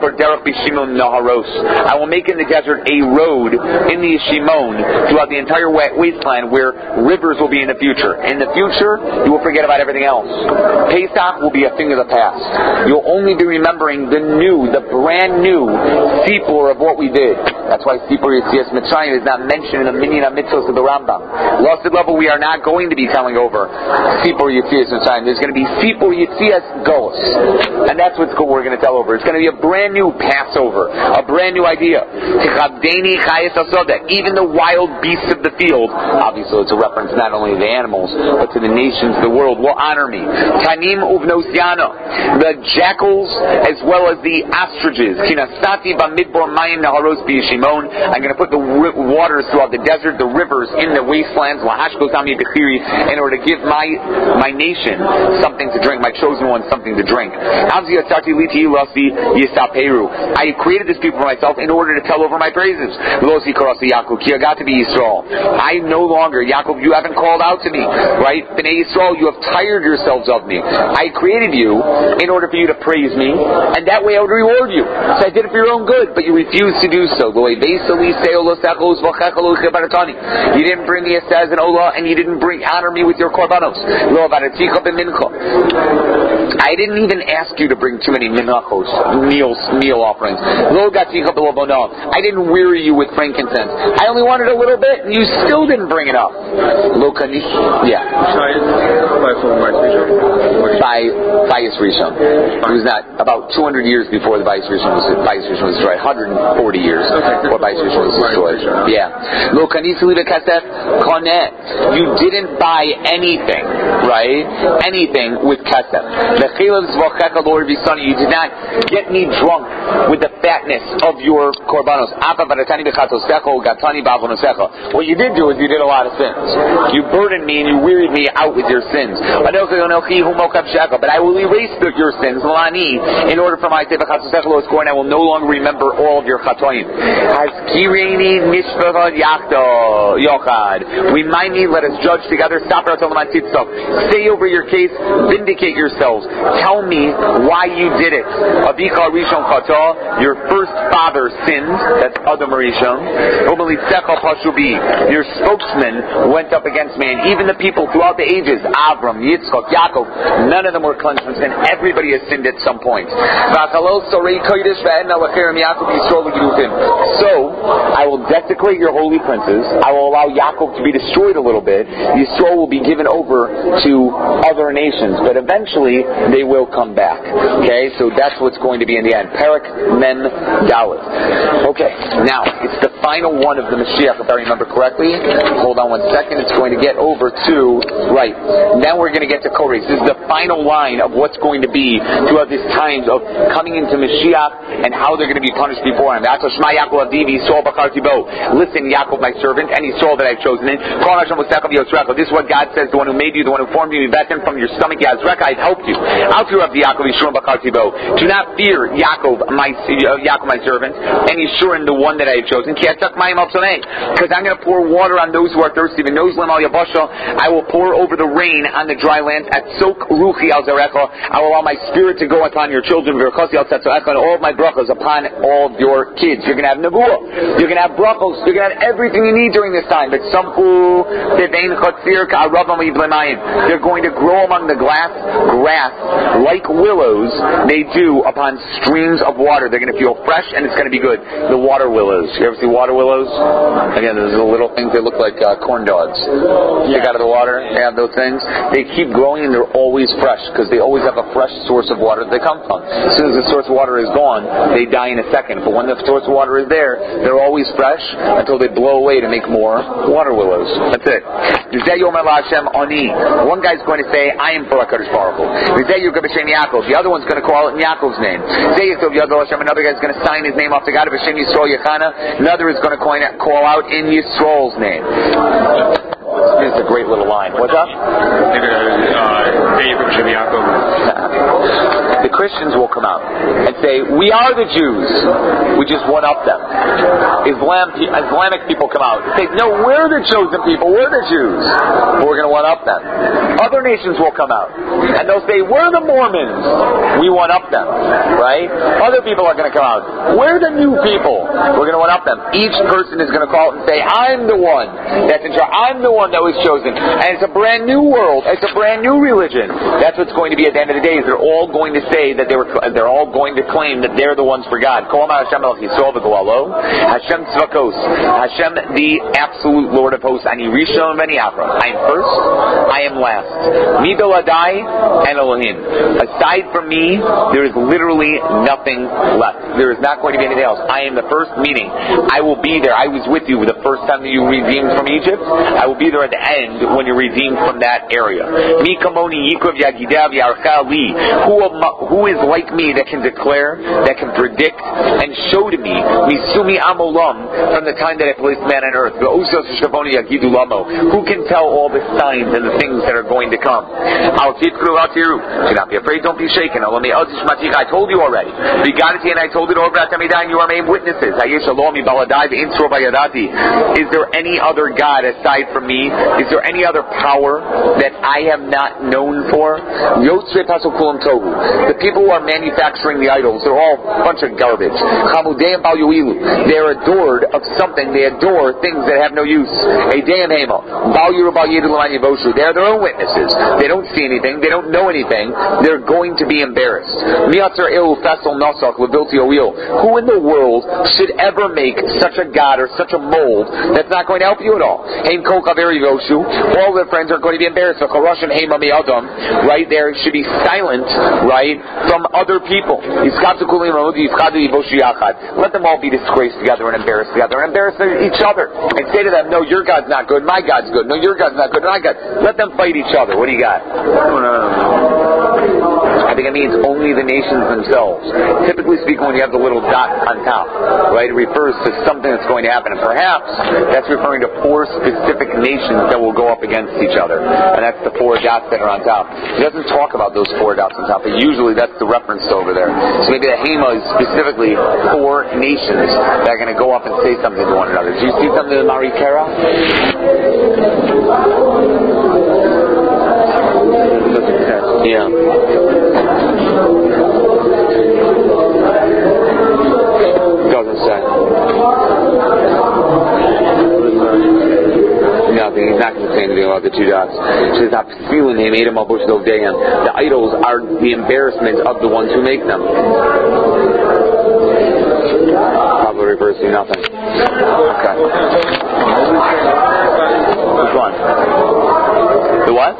will make in the desert a road in the Shimon throughout the entire wasteland where rivers will be in the future. In the future, you will forget about everything else. Pesach will be a thing of the past. You'll only be remembering the new, the brand new Sipur of what we did. That's why Sipur Yetzias Mitzrayim is not mentioned in the Minyan HaMitzvos of the Rambam. Lost level, we are not going to be telling over Sipur Yetzias Mitzrayim. There's going to be Sipur Yetzias Golus. And that's what we're going to tell over. It's going to be a brand new Passover, a brand new idea. Even the wild beasts of the field, obviously it's a reference not only to the animals, but to the nations of the world, will honor me. Tanim uvnosiana, the jackals as well as the ostriches. Kinasati bamidbor mayim naharos b'yishimon. I'm going to put the waters throughout the desert, the rivers in the wastelands, lahashkozami b'chiri, in order to give my nation something to drink, my chosen one something to drink. I created this people for myself in order to tell over my praises. I no longer, Yaakov, you haven't called out to me, right? Bnei Yisrael, you have tired yourselves of me. I created you in order for you to praise me, and that way I would reward you. So I did it for your own good, but you refused to do so. You didn't bring me a Saz and Olah, and you didn't honor me with your korbanos. I didn't even ask you to bring too many minachos, meal offerings. I didn't weary you with frankincense. I only wanted a little bit, and you still didn't bring it up. Yeah. By Bayis Rishon. It was not about 200 years before the Bayis Rishon was destroyed. 140 years before Bayis Rishon was destroyed. Yeah. You didn't buy anything, right? Anything with kesef. You did not get me drunk with the fatness of your korbanos. What you did do is you did a lot of sins. You burdened me and you wearied me out with your sins. But I will erase your sins in order for my sake, and I will no longer remember all of your chatoim. Remind me, let us judge together. Say over your case, vindicate yourselves. Tell me why you did it. Your first father sinned, that's Adam Rishon. Your spokesman went up against me, and even the people throughout the ages, Avram, Yitzchak, Yaakov, none of them were cleansed from sin. Everybody has sinned at some point. So I will desecrate your holy princes. I will allow Yaakov to be destroyed a little bit. Yisrael will be given over to other nations, but eventually they will come back. Okay, so that's what's going to be in the end. Perek Mem Dalet. Okay, now it's the final one of the Mashiach, if I remember correctly. Hold on one second. It's going to get over to right. Then we're going to get to Koresh. This is the final line of what's going to be throughout this times of coming into Mashiach and how they're going to be punished before him. Listen, Yaakov, my servant, and Yisrael that I've chosen in. This is what God says, the one who made you, the one who formed you, from your stomach, Yazreka, I've helped you. Do not fear Yaakov, my servant, and Yeshurun, the one that I have chosen. Because I'm going to pour water on those who are thirsty. I will pour over the rain on the dry land. I will allow my spirit to go upon your children, and all of my brachos upon all of your kids. You're going to have nevuah. You're going to have brachos. You're going to have everything you need during this time. But they're going to grow among the grass like willows, they do upon streams of water. They're going to feel fresh and it's going to be good. The water willows. You ever see water willows? Again, those are little things that look like corn dogs. Stick out of the water. They have those things. They keep growing and they're always fresh because they always have a fresh source of water that they come from. As soon as the source of water is gone, they die in a second. But when the source of water is there, they're always fresh until they blow away to make more water willows. That's it. One guy's going to say, I am for HaKadosh Baruch Hu. The other one's going to call it in Yaakov's name. Another guy's going to sign his name off to God. Another is going to call out in Yisrael's name. This is a great little line. What's up? The Christians will come out and say, we are the Jews. We just one-up them. Islamic people come out and say, no, we're the chosen people. We're the Jews. We're going to one-up them. Other nations will come out and they'll say, we're the Mormons. We one-up them. Right? Other people are going to come out. We're the new people. We're going to one-up them. Each person is going to call out and say, I'm the one that's in charge. I'm the one that was chosen. And it's a brand new world. It's a brand new religion. That's what's going to be at the end of the day. Is they're all going to say that they're all going to claim that they're the ones for God. Hashem Tzvakos. Hashem, the absolute Lord of hosts. Ani Rishon v'ani Achron. I am first. I am last. Mi beladai and Elohim. Aside from me, there is literally nothing left. There is not going to be anything else. I am the first, meaning I will be there. I was with you the first time that you redeemed from Egypt. I will be there at the end when you're redeemed from that area. Mi kamoni yikov yagidav yarcha li. Who is like me that can declare, that can predict, and show to me misumi amolam from the time that I placed man on earth. Who can tell all the signs and the things that are going to come? Do not be afraid, don't be shaken. I told you already. And I told it over at Tamidah, and you are made witnesses. Is there any other God aside from me? Is there any other power that I am not known for? The people who are manufacturing the idols, they're all a bunch of garbage. They are adored of something. They adore things that have no use. They are their own witnesses. They don't see anything. They don't know anything. They're going to be embarrassed. Who in the world should ever make such a god or such a mold that's not going to help you at all? All their friends are going to be embarrassed. Right there should be silent, right, from other people. Let them all be disgraced together and embarrassed together and embarrass each other and say to them, no, your God's not good, my God's good. No, your God's not good, my God. Let them fight each other. What do you got? I think it means only the nations themselves. Typically speaking, when you have the little dot on top, right, it refers to something that's going to happen. And perhaps that's referring to 4 specific nations that will go up against each other. And that's the 4 dots that are on top. It doesn't talk about those 4 dots on top, but usually that's the reference over there. So maybe the Hema is specifically 4 nations that are going to go up and say something to one another. Do you see something in Mari Kara? Yeah. Doesn't say. Nothing. He's not going to say anything about the 2 dots. He says, the idols are the embarrassment of the ones who make them. Probably reversing nothing. Okay. Which one? The what?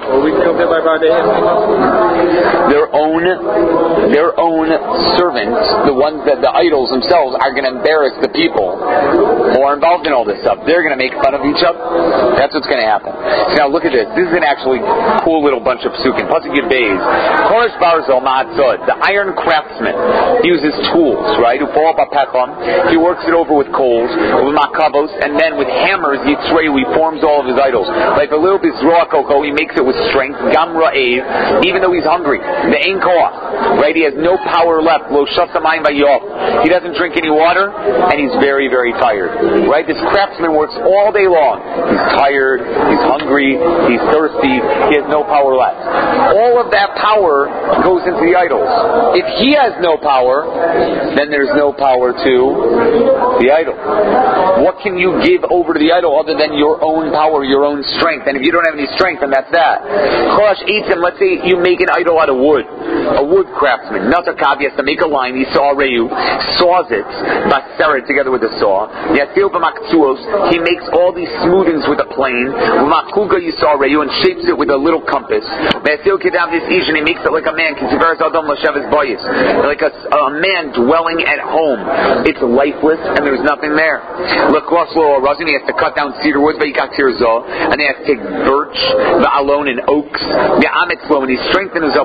Their own servants, the ones that the idols themselves are going to embarrass the people who are involved in all this stuff. They're going to make fun of each other. That's what's going to happen. So now look at this. This is an actually cool little bunch of psukim. Pasuk Yud Beis. Koresh Barzel Ma'atzod. The iron craftsman uses tools, right? He works it over with coals, with makavos, and then with hammers, Yitzrael, he forms all of his idols. Like a little bit Zroa Koko, he makes it with strength. Gam Ra'ev, even though he's hungry. The Ein Koach, right? He has no power left. Lo Shasamayim Vayov. He doesn't drink any water, and he's very, very tired. Right? This craftsman works all day long. He's tired, he's hungry, he's thirsty, he has no power left. All of that power goes into the idols. If he has no power, then there's no power to the idol. What can you give over to the idol other than your own power, your own strength? And if you don't have any strength, then that's that. that. Let's say you make an idol out of wood. A wood craftsman. Natakav, he has to make a line. He saws it, baseret, together with the saw. He makes all these smoothings with a plane. And shapes it with a little compass. And he makes it like a man. Like a man dwelling at home. It's lifeless and there's nothing there. He has to cut down cedar wood, and he has to take birch, alone and oaks, and he strengthens himself.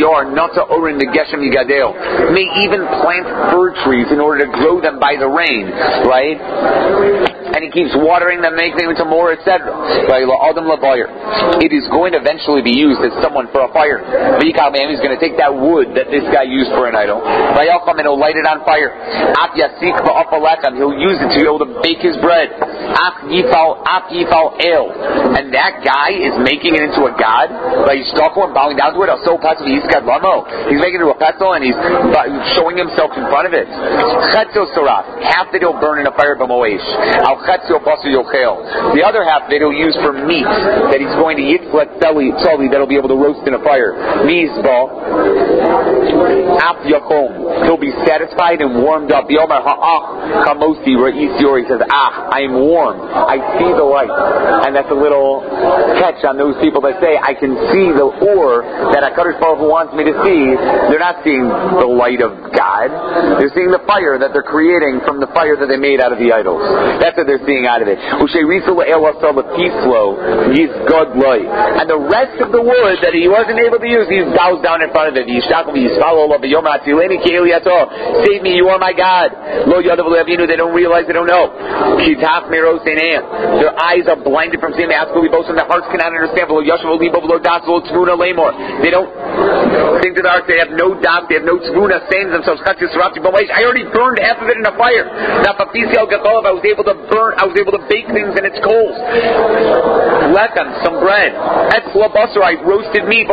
May even plant fir trees in order to grow them by the rain, right? And he keeps watering them, making them into more, etc. It is going to eventually be used as someone for a fire. He's going to take that wood that this guy used for an idol, and he'll light it on fire. He'll use it to be able to bake his bread. And that guy is making it into a god. He's bowing down to it. He's making it into a pestle, and he's showing himself in front of it. Half that he'll burn in a fire b'moesh. The other half that he'll use for meat that he's going to yitzlet tzali that'll be able to roast in a fire. He'll be satisfied and warmed up. He says, I am warm. I see the light. And that's a little catch on those people that say, I can see the ore that HaKadosh Baruch Hu wants me to see. They're not seeing the light of God. They're seeing the fire that they're creating from the fire that they made out of the idols. That's what they're seeing out of it. And the rest of the wood that he wasn't able to use, he bows down in front of it. Save me, you are my God. They don't realize, they don't know. Their eyes are blinded from seeing. Their hearts cannot understand. They don't think to the heart. They have no doubt. They have no tzvuna, saying to themselves, I already burned half of it in a fire. I was able to burn. I was able to bake things in its coals. Lechem, some bread. I roasted meat.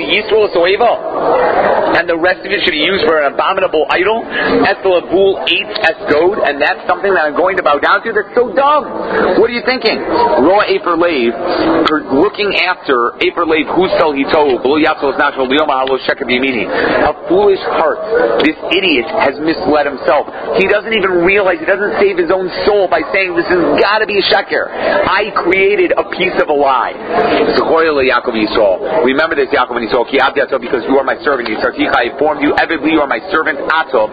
And the rest of it should be used for an abominable idol. And that's something that I'm going to bow down to. That's so dumb. What are you thinking? Roa Efer Lev, looking after Efer Lev, Husel Hitohu, a foolish heart. This idiot has misled himself. He doesn't even realize, he doesn't save his own soul by saying this has got to be a sheker. I created a piece of a lie. Remember this, Yaakov and Yisrael, because you are my servant. I formed you, evidently you are my servant. Do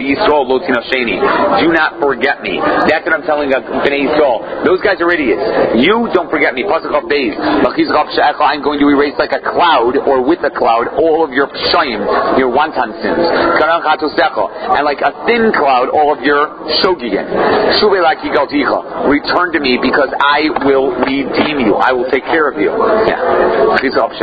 not forget me. That's what I'm telling Bnei Yisrael. Those guys are idiots. You don't forget me. I'm going to erase like a cloud, or with a cloud, all of your pshayim, your wanton sins. And like a thin cloud, all of your shogigin. Return to me, because I will redeem you. I will take care of you. Yeah.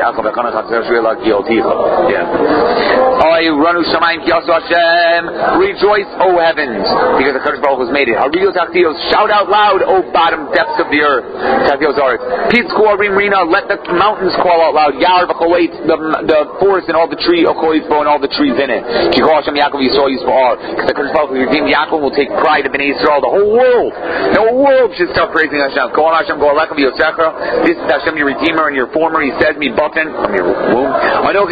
Rejoice, O heavens, because the Kadosh Baruch Hu has made it. Shout out loud, O bottom depths of the earth. Let the mountains call out loud. The forest and all the trees, and all the trees in it. Because the Kadosh Baruch Hu redeemed Yaakov, will take pride in Bnei Yisrael. The whole world should start praising Hashem. This is Hashem, your Redeemer and your Former. He says, "Me button from your womb." I am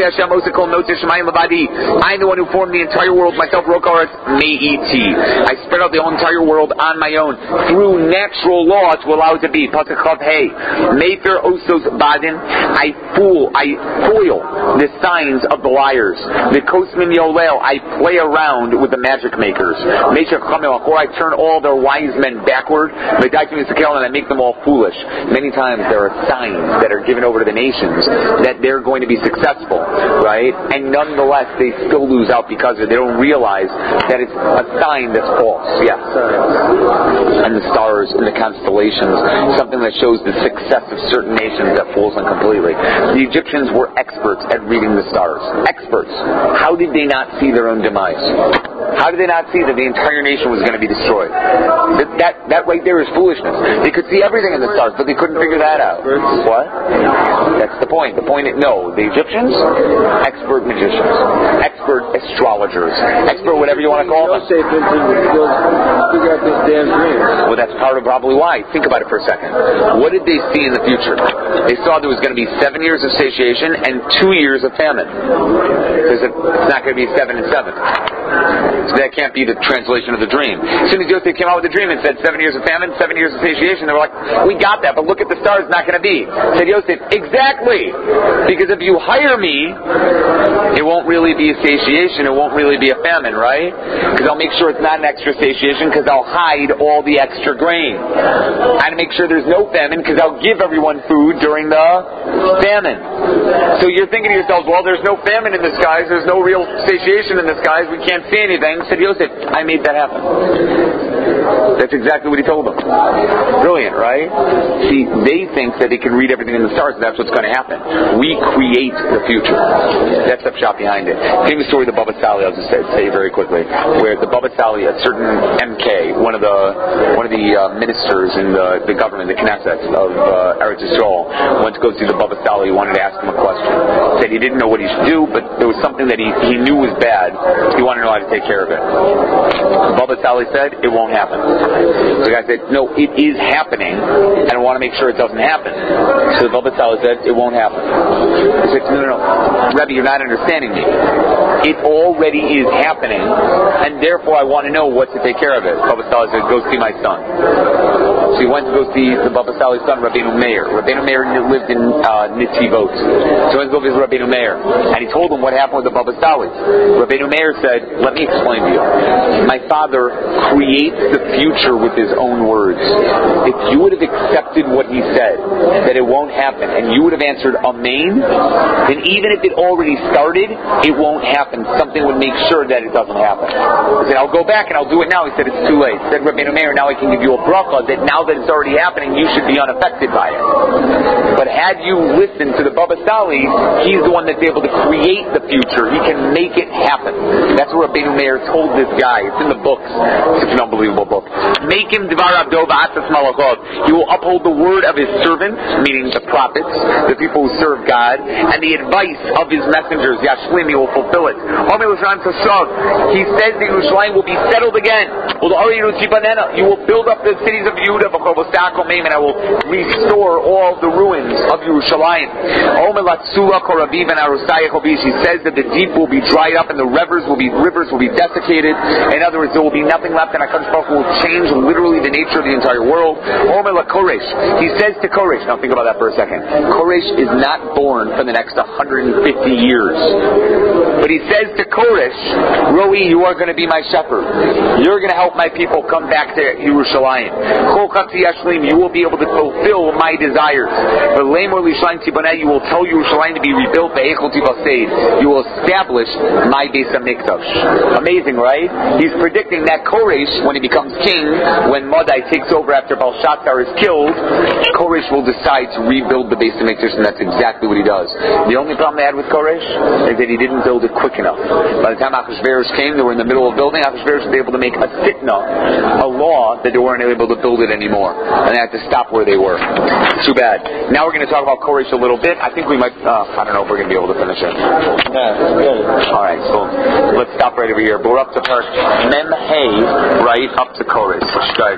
the one who formed the entire world myself. Me'iti. I spread out the whole entire world on my own through natural law to allow it to be. Mefer osos badin. I foil the signs of the liars. The kosmin yolel. I play around with the magic makers. Or I turn all their wise men backward. And I make them all foolish. Many times there are signs that are given over to the nations that they're going to be successful, right? And nonetheless, they still lose out because they don't realize that it's a sign that's false. Yes. And the stars and the constellations, something that shows the success of certain nations that fools them completely. The Egyptians were experts at reading the stars. Experts. How did they not see their own demise? How did they not see that the entire nation was going to be destroyed? That right there is foolishness. They could see everything in the stars, but they couldn't figure that out. What? That's the point. The Egyptians, expert magicians, expert astrologers, expert whatever you want to call them. Yosef didn't figure out this damn dream. Well, that's part of probably why. Think about it for a second. What did they see in the future? They saw there was going to be 7 years of satiation and 2 years of famine. Because it's not going to be 7 and 7. So that can't be the translation of the dream. As soon as Yosef came out with the dream and said 7 years of famine, 7 years of satiation, they were like, we got that, but look at the stars, it's not going to be. Said Yosef, exactly! Because if you hire me, it won't really be a satiation, it won't really be a famine, right? Because I'll make sure it's not an extra satiation because I'll hide all the extra grain. And make sure there's no famine because I'll give everyone food during the famine. So you're thinking to yourselves, well, there's no famine in the skies, there's no real satiation in the skies, we can't see anything. Said Yosef, I made that happen. That's exactly what he told them. Brilliant, right? See, they think that they can read everything in the stars, and that's what's going to happen. We create the future. That's the shop behind it. Famous story of the Baba Sali, I'll just say very quickly, where the Baba Sali, a certain MK, one of the ministers in the government, the Knesset of Eretz Yisrael, went to go see the Baba Sali. He wanted to ask him a question. Said he didn't know what he should do, but there was something that he knew was bad. He wanted to know how to take care of it. The Baba Sali said, it won't happen. So the guy said, no, it is happening, and I want to make sure it doesn't happen. So the Baba Sali said, it won't happen. He said, no, Rebbe, you're not understanding me. It already is happening, and therefore I want to know what to take care of it. Baba Sali said, go see my son. So he went to go see the Baba Sali's son, Rabbeinu Meir. Rabbeinu Meir lived in Nitzivot. So he went to go visit Rabbeinu Meir. And he told him what happened with the Baba Salis. Rabbeinu Meir said, let me explain to you. My father creates the future with his own words. If you would have accepted what he said, that it won't happen, and you would have answered Amen, then even if it already started, it won't happen. Something would make sure that it doesn't happen. He said, I'll go back and I'll do it now. He said, it's too late. He said, Rabbeinu Meir, now I can give you a bracha that now that it's already happening, you should be unaffected by it. But had you listened to the Baba Sali, he's the one that's able to create the future. He can make it happen. That's what Rabbeinu Meir told this guy. It's in the books. It's an unbelievable book. Make him Dvar Abdo V'Atzas Malachot. He will uphold the word of his servants, meaning the prophets, the people who serve God, and the advice of his messengers. Yashlim, he will fulfill it. He says that Yerushalayim will be settled again. You will build up the cities of Yehuda, and I will restore all the ruins of Yerushalayim. He says that the deep will be dried up and the rivers will be desiccated. In other words, there will be nothing left, and HaKadosh Baruch Hu will change literally the nature of the entire world. He says to Koresh, now think about that for a second. Koresh is not born for the next 150 years. But he says to Koresh, Roi, you are going to be my shepherd. You're going to help my people come back to Yerushalayim. You will be able to fulfill my desires. You will tell Yerushalayim to be rebuilt. You will establish my Beis HaMikdash. Amazing, right? He's predicting that Koresh, when he becomes king, when Modai takes over after Belshazzar is killed, Koresh will decide to rebuild the Beis HaMikdash, and that's exactly what he does. The only problem they had with Koresh is that he didn't build it quick enough. By the time Achashverosh came, they were in the middle of building. Achashverosh was able to make a sitna, a law that they weren't able to build it anymore, and they had to stop where they were. Too bad. Now we're going to talk about Koresh a little bit. I think we might, I don't know if we're going to be able to finish it. Yeah, alright, so let's stop right over here. But we're up to Parak Mem Hey, right up to Koresh.